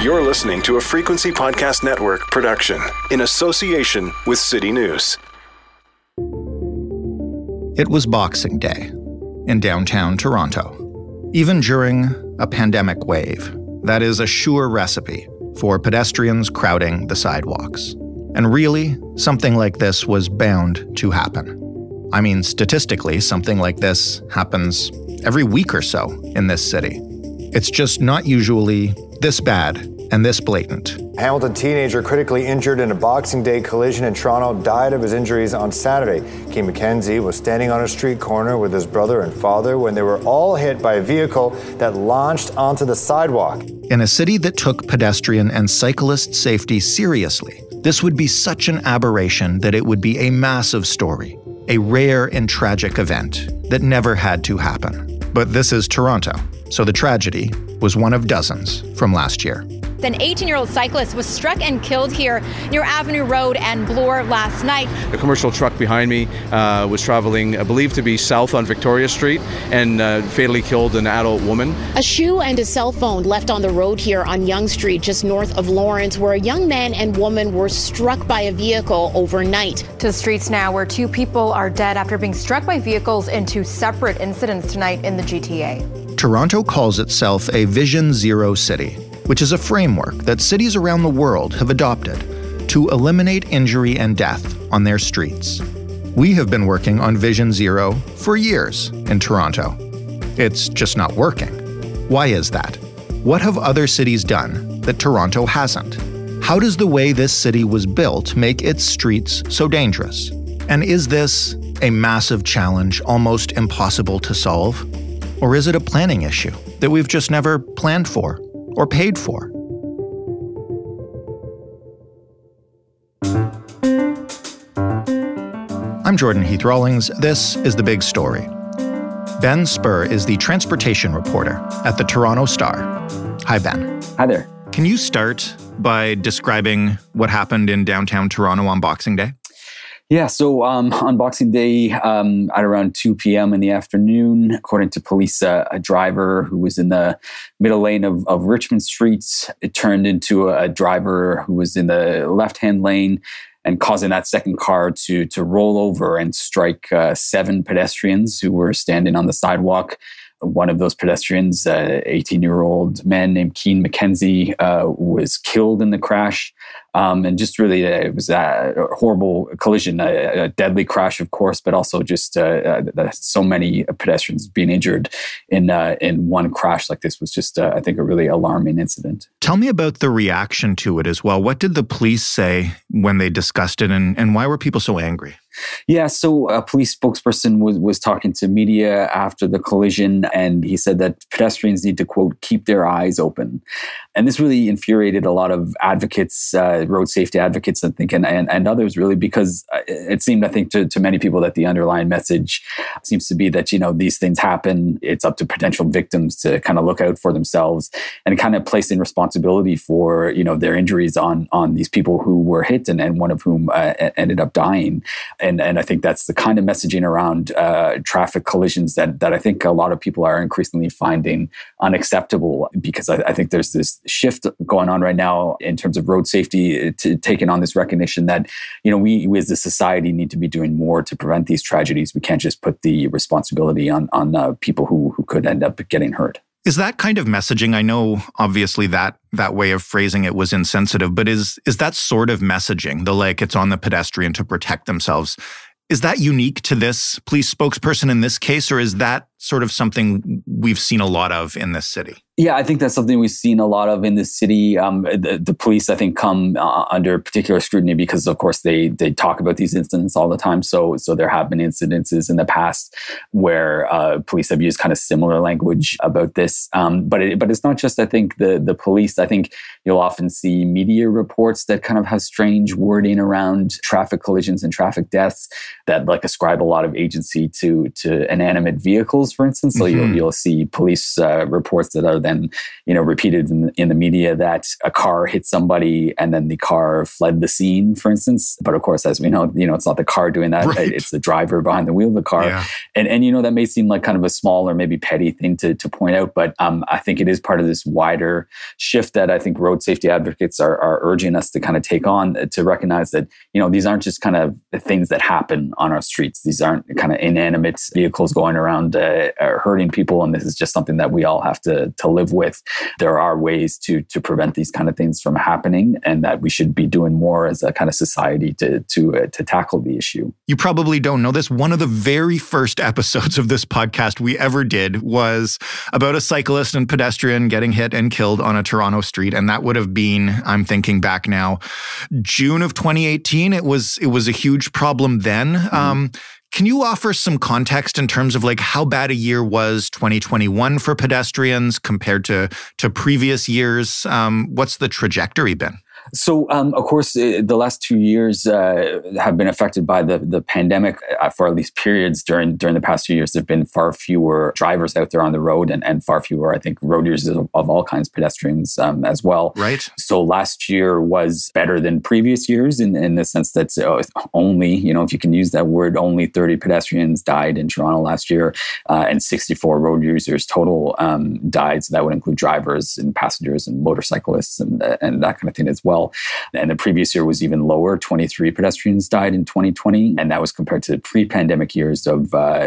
You're listening to a Frequency Podcast Network production in association with City News. It was Boxing Day in downtown Toronto. Even during a pandemic wave, that is a sure recipe for pedestrians crowding the sidewalks. And really, something like this was bound to happen. I mean, statistically, something like this happens every week or so in this city. It's just not usually this bad and this blatant. A Hamilton teenager critically injured in a Boxing Day collision in Toronto died of his injuries on Saturday. Keane McKenzie was standing on a street corner with his brother and father when they were all hit by a vehicle that launched onto the sidewalk. In a city that took pedestrian and cyclist safety seriously, this would be such an aberration that it would be a massive story, a rare and tragic event that never had to happen. But this is Toronto, so the tragedy was one of dozens from last year. An 18-year-old cyclist was struck and killed here near Avenue Road and Bloor last night. A commercial truck behind me was traveling, believed to be south on Victoria Street, and fatally killed an adult woman. A shoe and a cell phone left on the road here on Yonge Street, just north of Lawrence, where a young man and woman were struck by a vehicle overnight. To the streets now, where two people are dead after being struck by vehicles in two separate incidents tonight in the GTA. Toronto calls itself a Vision Zero city, which is a framework that cities around the world have adopted to eliminate injury and death on their streets. We have been working on Vision Zero for years in Toronto. It's just not working. Why is that? What have other cities done that Toronto hasn't? How does the way this city was built make its streets so dangerous? And is this a massive challenge almost impossible to solve? Or is it a planning issue that we've just never planned for or paid for? I'm Jordan Heath Rawlings. This is The Big Story. Ben Spur is the transportation reporter at the Toronto Star. Hi, Ben. Hi there. Can you start by describing what happened in downtown Toronto on Boxing Day? Yeah, so on Boxing Day at around 2 p.m. in the afternoon, according to police, a driver who was in the middle lane of Richmond Street, it turned into a driver who was in the left-hand lane and causing that second car to roll over and strike 7 pedestrians who were standing on the sidewalk. One of those pedestrians, an 18-year-old man named Keane McKenzie, was killed in the crash. And just really, it was a horrible collision, a deadly crash, of course, but also just so many pedestrians being injured in one crash like this was just, I think, a really alarming incident. Tell me about the reaction to it as well. What did the police say when they discussed it, and why were people so angry? Yeah, so a police spokesperson was talking to media after the collision, and he said that pedestrians need to, quote, keep their eyes open. And this really infuriated a lot of advocates, road safety advocates, I think, and others really, because it seemed, I think, to many people that the underlying message seems to be that, these things happen. It's up to potential victims to kind of look out for themselves and kind of placing responsibility for, their injuries on these people who were hit and one of whom ended up dying. And I think that's the kind of messaging around traffic collisions that I think a lot of people are increasingly finding unacceptable, because I think there's this shift going on right now in terms of road safety to taking on this recognition that, we as a society need to be doing more to prevent these tragedies. We can't just put the responsibility on people who could end up getting hurt. Is that kind of messaging, I know obviously that way of phrasing it was insensitive, but is that sort of messaging, it's on the pedestrian to protect themselves, is that unique to this police spokesperson in this case, or is that sort of something we've seen a lot of in this city? Yeah, I think that's something we've seen a lot of in the city. The police, I think, come under particular scrutiny because, of course, they talk about these incidents all the time. So there have been incidences in the past where police have used kind of similar language about this. But it's not just, I think, the police. I think you'll often see media reports that kind of have strange wording around traffic collisions and traffic deaths that ascribe a lot of agency to inanimate vehicles, for instance. So you'll see police reports that are then and, repeated in the media that a car hit somebody and then the car fled the scene, for instance. But of course, as we know, it's not the car doing that. Right. It's the driver behind the wheel of the car. Yeah. And that may seem like kind of a small or maybe petty thing to point out, but I think it is part of this wider shift that I think road safety advocates are urging us to kind of take on, to recognize that, these aren't just kind of things that happen on our streets. These aren't kind of inanimate vehicles going around hurting people. And this is just something that we all have to live with. There are ways to prevent these kind of things from happening, and that we should be doing more as a kind of society to tackle the issue. You probably don't know this. One of the very first episodes of this podcast we ever did was about a cyclist and pedestrian getting hit and killed on a Toronto street. And that would have been, I'm thinking back now, June of 2018. It was a huge problem then. Mm-hmm. Can you offer some context in terms of like how bad a year was 2021 for pedestrians compared to previous years? What's the trajectory been? So, of course, the last 2 years have been affected by the pandemic for at least periods during the past 2 years. There have been far fewer drivers out there on the road and far fewer, I think, road users of all kinds, pedestrians as well. Right. So last year was better than previous years in the sense that only, if you can use that word, only 30 pedestrians died in Toronto last year, and 64 road users total died. So that would include drivers and passengers and motorcyclists and that kind of thing as well. And the previous year was even lower. 23 pedestrians died in 2020. And that was compared to pre-pandemic years of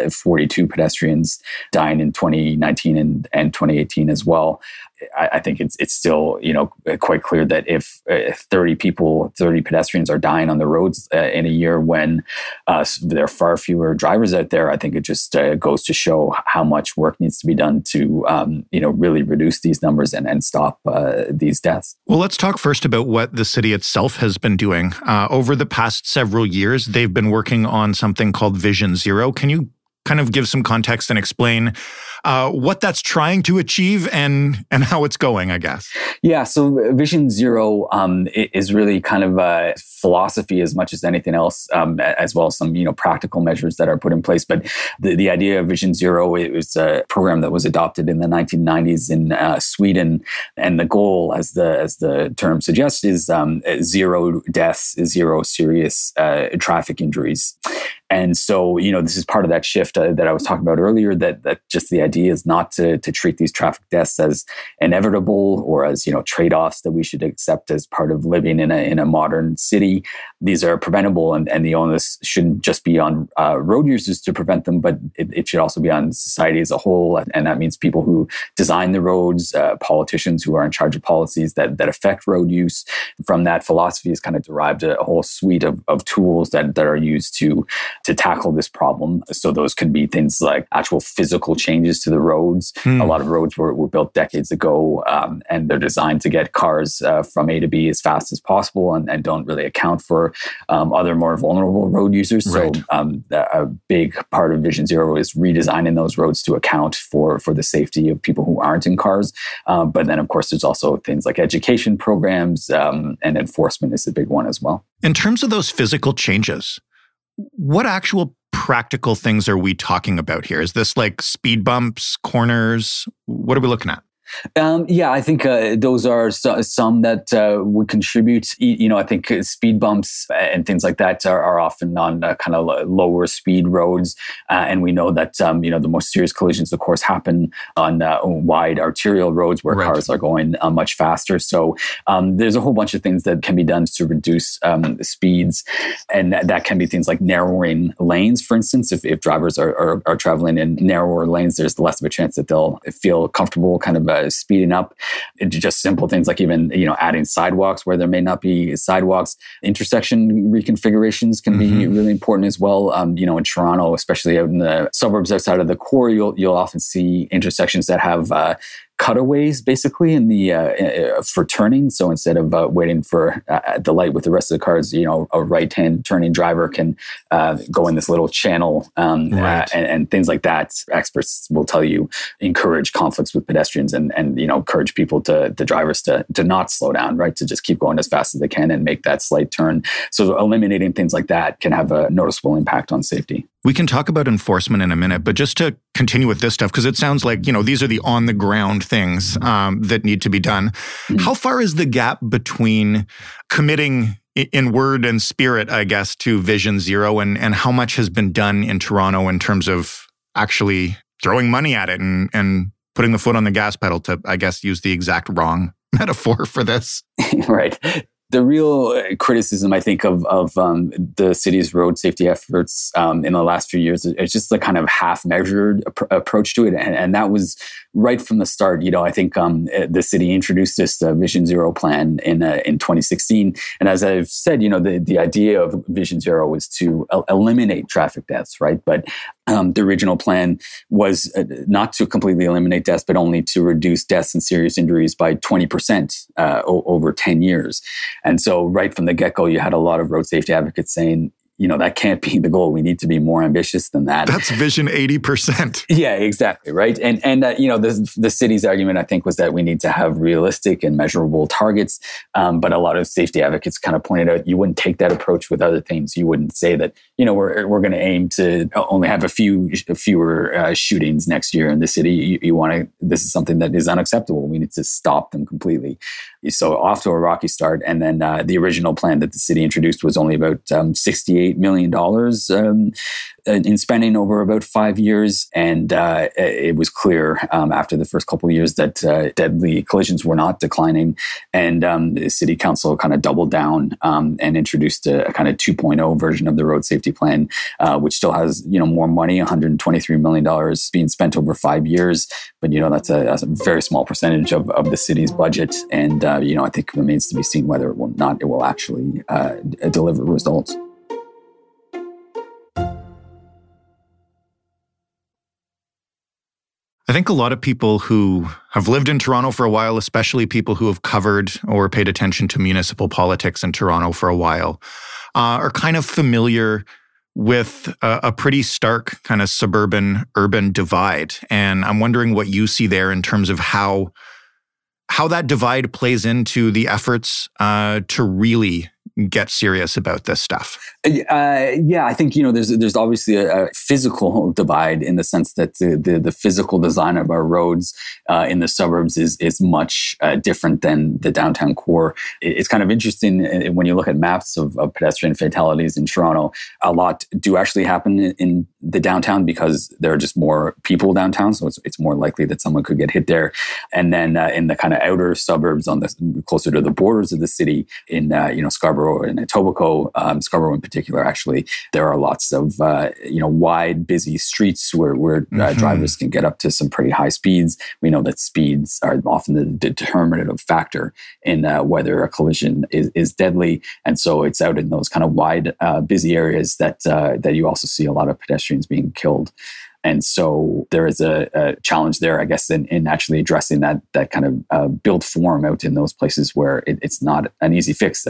42 pedestrians dying in 2019 and 2018 as well. I think it's still, quite clear that if 30 pedestrians are dying on the roads in a year when there are far fewer drivers out there, I think it just goes to show how much work needs to be done to, really reduce these numbers and stop these deaths. Well, let's talk first about what the city itself has been doing. Over the past several years, they've been working on something called Vision Zero. Can you kind of give some context and explain what that's trying to achieve and how it's going, I guess? Yeah, so Vision Zero is really kind of a philosophy as much as anything else, as well as some practical measures that are put in place. But the idea of Vision Zero, it was a program that was adopted in the 1990s in Sweden, and the goal, as the term suggests, is zero deaths, zero serious traffic injuries. And so, this is part of that shift that I was talking about earlier, that just the idea is not to treat these traffic deaths as inevitable or as, trade-offs that we should accept as part of living in a modern city. These are preventable, and the onus shouldn't just be on road users to prevent them, but it should also be on society as a whole. And that means people who design the roads, politicians who are in charge of policies that affect road use. From that philosophy is kind of derived a whole suite of tools that are used to tackle this problem. So those could be things like actual physical changes to the roads. A lot of roads were built decades ago, and they're designed to get cars from A to B as fast as possible and don't really account for other more vulnerable road users. Right. So a big part of Vision Zero is redesigning those roads to account for the safety of people who aren't in cars. But then, of course, there's also things like education programs, and enforcement is a big one as well. In terms of those physical changes, what actual practical things are we talking about here? Is this like speed bumps, corners? What are we looking at? Yeah, I think those are some that would contribute. I think speed bumps and things like that are often on kind of lower speed roads. And we know that, the most serious collisions, of course, happen on wide arterial roads where cars are going much faster. So there's a whole bunch of things that can be done to reduce speeds. And that can be things like narrowing lanes, for instance. If drivers are traveling in narrower lanes, there's less of a chance that they'll feel comfortable kind of speeding up. Just simple things like even, adding sidewalks where there may not be sidewalks. Intersection reconfigurations can be really important as well. In Toronto, especially out in the suburbs outside of the core, you'll often see intersections that have cutaways basically in the for turning. So instead of waiting for the light with the rest of the cars, a right-hand turning driver can go in this little channel and things like that. Experts will tell you encourage conflicts with pedestrians and encourage people the drivers to not slow down, right? To just keep going as fast as they can and make that slight turn. So eliminating things like that can have a noticeable impact on safety. We can talk about enforcement in a minute, but just to continue with this stuff, because it sounds like, these are the on-the-ground things that need to be done. Mm-hmm. How far is the gap between committing in word and spirit, I guess, to Vision Zero and how much has been done in Toronto in terms of actually throwing money at it and putting the foot on the gas pedal, to, I guess, use the exact wrong metaphor for this? Right. The real criticism, I think, of the city's road safety efforts in the last few years, it's just a kind of half-measured approach to it. And that was right from the start. I think the city introduced this Vision Zero plan in 2016. And as I've said, the idea of Vision Zero was to eliminate traffic deaths, right? But the original plan was not to completely eliminate deaths, but only to reduce deaths and serious injuries by 20% over 10 years. And so right from the get-go, you had a lot of road safety advocates saying, that can't be the goal. We need to be more ambitious than that. That's Vision 80%. Yeah, exactly. Right. And the city's argument, I think, was that we need to have realistic and measurable targets. But a lot of safety advocates kind of pointed out you wouldn't take that approach with other things. You wouldn't say that, we're going to aim to only have fewer shootings next year in the city. This is something that is unacceptable. We need to stop them completely. So off to a rocky start. And then the original plan that the city introduced was only about $68 million in spending over about 5 years. And it was clear after the first couple of years that deadly collisions were not declining. And the city council kind of doubled down and introduced a kind of 2.0 version of the road safety plan, which still has, more money, $123 million being spent over 5 years. But, that's a very small percentage of the city's budget. And, I think it remains to be seen whether it will actually deliver results. I think a lot of people who have lived in Toronto for a while, especially people who have covered or paid attention to municipal politics in Toronto for a while, are kind of familiar with a pretty stark kind of suburban-urban divide. And I'm wondering what you see there in terms of how that divide plays into the efforts to really get serious about this stuff. I think, there's obviously a physical divide in the sense that the physical design of our roads in the suburbs is much different than the downtown core. It's kind of interesting when you look at maps of pedestrian fatalities in Toronto, a lot do actually happen in the downtown because there are just more people downtown. So it's more likely that someone could get hit there. And then in the kind of outer suburbs closer to the borders of the city in, Scarborough and Etobicoke, Scarborough in particular, actually, there are lots of, wide, busy streets where drivers can get up to some pretty high speeds. We know that speeds are often the determinative factor in whether a collision is deadly. And so it's out in those kind of wide, busy areas that you also see a lot of pedestrians being killed. And so there is a challenge there, I guess, in actually addressing that kind of built form out in those places where it's not an easy fix.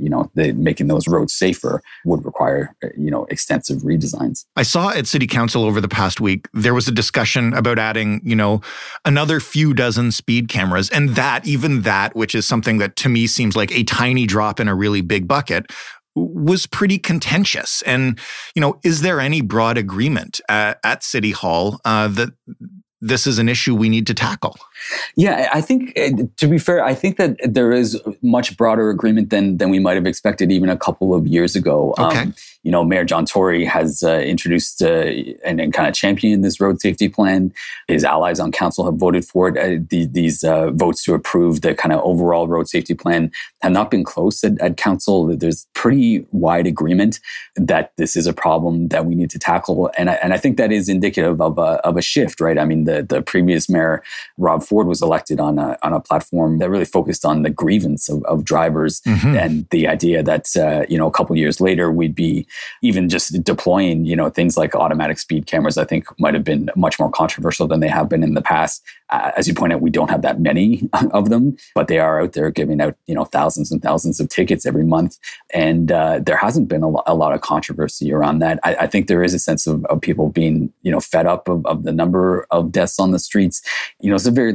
Making those roads safer would require, extensive redesigns. I saw at City Council over the past week, there was a discussion about adding, another few dozen speed cameras. And even that, which is something that to me seems like a tiny drop in a really big bucket, was pretty contentious. And, is there any broad agreement at City Hall that this is an issue we need to tackle? Yeah, I think, to be fair, I think that there is much broader agreement than we might have expected even a couple of years ago. Okay. Mayor John Tory has introduced and kind of championed this road safety plan. His allies on council have voted for it. These votes to approve the kind of overall road safety plan have not been close at council. There's pretty wide agreement that this is a problem that we need to tackle. And I think that is indicative of a shift, right? I mean, the previous mayor, Rob Ford, was elected on a platform that really focused on the grievance of drivers and the idea that, a couple of years later, we'd be even just deploying, things like automatic speed cameras, I think might have been much more controversial than they have been in the past. As you point out, we don't have that many of them, but they are out there giving out, thousands and thousands of tickets every month. And there hasn't been a lot of controversy around that. I think there is a sense of people being, fed up of the number of deaths on the streets. It's a very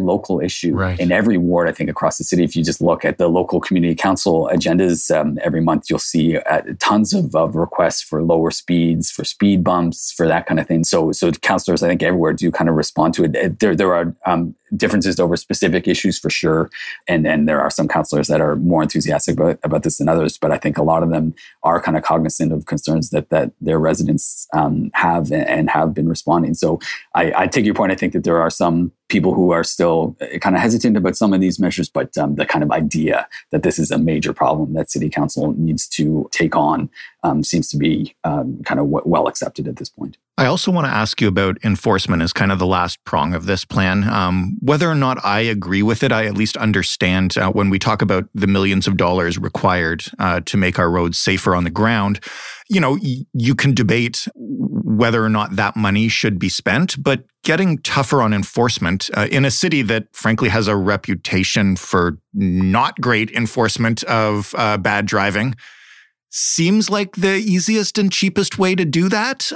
local issue in every ward, I think, across the city. If you just look at the local community council agendas, every month you'll see tons of requests for lower speeds, for speed bumps, for that kind of thing. So councillors, I think, everywhere do kind of respond to it. There are differences over specific issues for sure. And there are some councillors that are more enthusiastic about this than others. But I think a lot of them are kind of cognizant of concerns that their residents have and have been responding. So I take your point. I think that there are some people who are still kind of hesitant about some of these measures, but the kind of idea that this is a major problem that City Council needs to take on seems to be kind of well accepted at this point. I also want to ask you about enforcement as kind of the last prong of this plan. Whether or not I agree with it, I at least understand when we talk about the millions of dollars required to make our roads safer on the ground. You know, you can debate whether or not that money should be spent, but getting tougher on enforcement in a city that frankly has a reputation for not great enforcement of bad driving seems like the easiest and cheapest way to do that.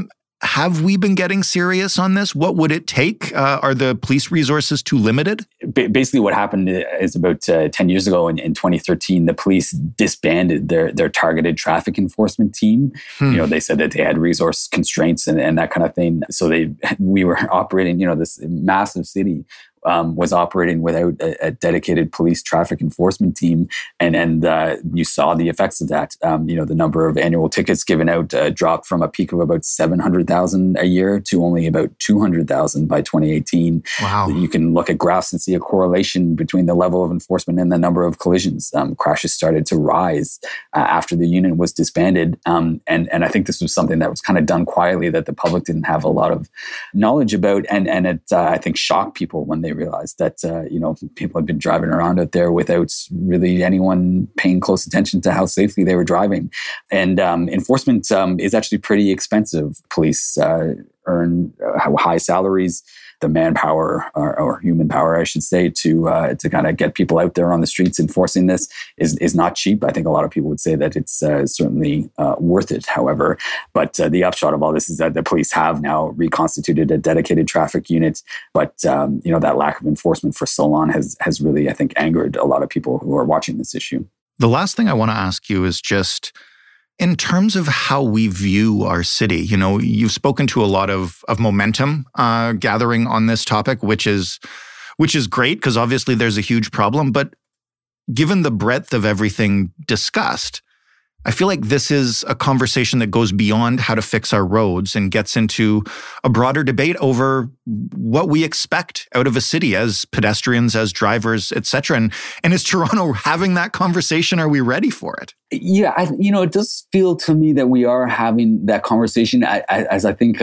Have we been getting serious on this? What would it take? Are the police resources too limited? Basically, what happened is about 10 years ago in 2013, the police disbanded their targeted traffic enforcement team. You know, they said that they had resource constraints and that kind of thing. So we were operating, this massive city was operating without a dedicated police traffic enforcement team. And you saw the effects of that. The number of annual tickets given out dropped from a peak of about 700,000 a year to only about 200,000 by 2018. Wow. You can look at graphs and see a correlation between the level of enforcement and the number of collisions. Crashes started to rise after the unit was disbanded. And I think this was something that was kind of done quietly that the public didn't have a lot of knowledge about. And it, I think, shocked people when they realized that, people had been driving around out there without really anyone paying close attention to how safely they were driving. And enforcement is actually pretty expensive. Police earn high salaries. The manpower or human power, I should say, to kind of get people out there on the streets enforcing this is not cheap. I think a lot of people would say that it's certainly worth it, however. But the upshot of all this is that the police have now reconstituted a dedicated traffic unit. But, that lack of enforcement for so long has really, I think, angered a lot of people who are watching this issue. The last thing I want to ask you is just, in terms of how we view our city, you've spoken to a lot of momentum gathering on this topic, which is great because obviously there's a huge problem. But given the breadth of everything discussed, I feel like this is a conversation that goes beyond how to fix our roads and gets into a broader debate over what we expect out of a city as pedestrians, as drivers, et cetera. And is Toronto having that conversation? Are we ready for it? Yeah, it does feel to me that we are having that conversation. As I think,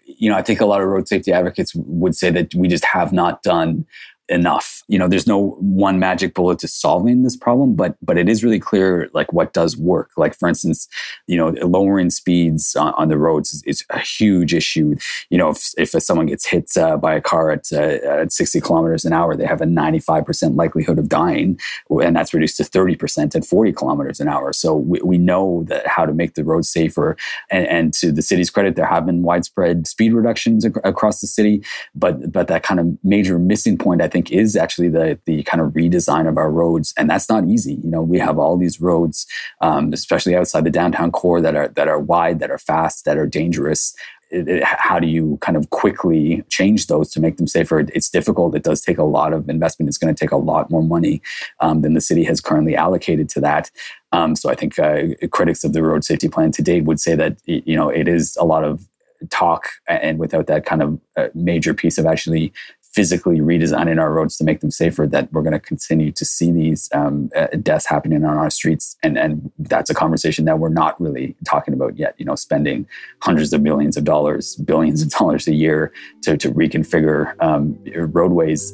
I think a lot of road safety advocates would say that we just have not done enough. There's no one magic bullet to solving this problem, but it is really clear what does work. Like, for instance, lowering speeds on the roads is a huge issue. If someone gets hit by a car at 60 kilometers an hour, they have a 95% likelihood of dying, and that's reduced to 30% at 40 kilometers an hour. So we know that how to make the roads safer. And to the city's credit, there have been widespread speed reductions across the city, but that kind of major missing point, I think, is actually the kind of redesign of our roads, and that's not easy. We have all these roads, especially outside the downtown core, that are wide, that are fast, that are dangerous. How do you kind of quickly change those to make them safer? It's difficult. It does take a lot of investment. It's going to take a lot more money than the city has currently allocated to that. So I think critics of the road safety plan to date would say that it is a lot of talk, and without that kind of major piece of actually physically redesigning our roads to make them safer, that we're going to continue to see these deaths happening on our streets. And that's a conversation that we're not really talking about yet. Spending hundreds of millions of dollars, billions of dollars a year to reconfigure roadways,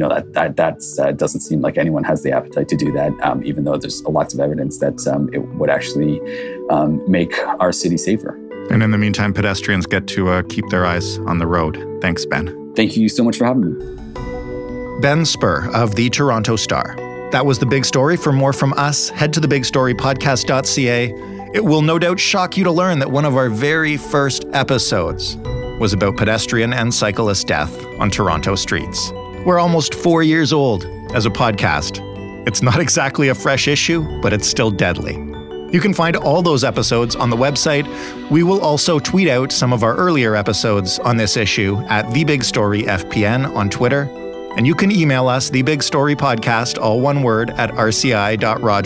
that doesn't seem like anyone has the appetite to do that, even though there's lots of evidence that it would actually make our city safer. And in the meantime, pedestrians get to keep their eyes on the road. Thanks, Ben. Thank you so much for having me. Ben Spur of the Toronto Star. That was The Big Story. For more from us, head to thebigstorypodcast.ca. It will no doubt shock you to learn that one of our very first episodes was about pedestrian and cyclist death on Toronto streets. We're almost 4 years old as a podcast. It's not exactly a fresh issue, but it's still deadly. You can find all those episodes on the website. We will also tweet out some of our earlier episodes on this issue at TheBigStoryFPN on Twitter. And you can email us, thebigstorypodcast, all one word, at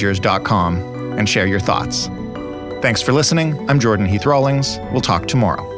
rci.rogers.com and share your thoughts. Thanks for listening. I'm Jordan Heath Rawlings. We'll talk tomorrow.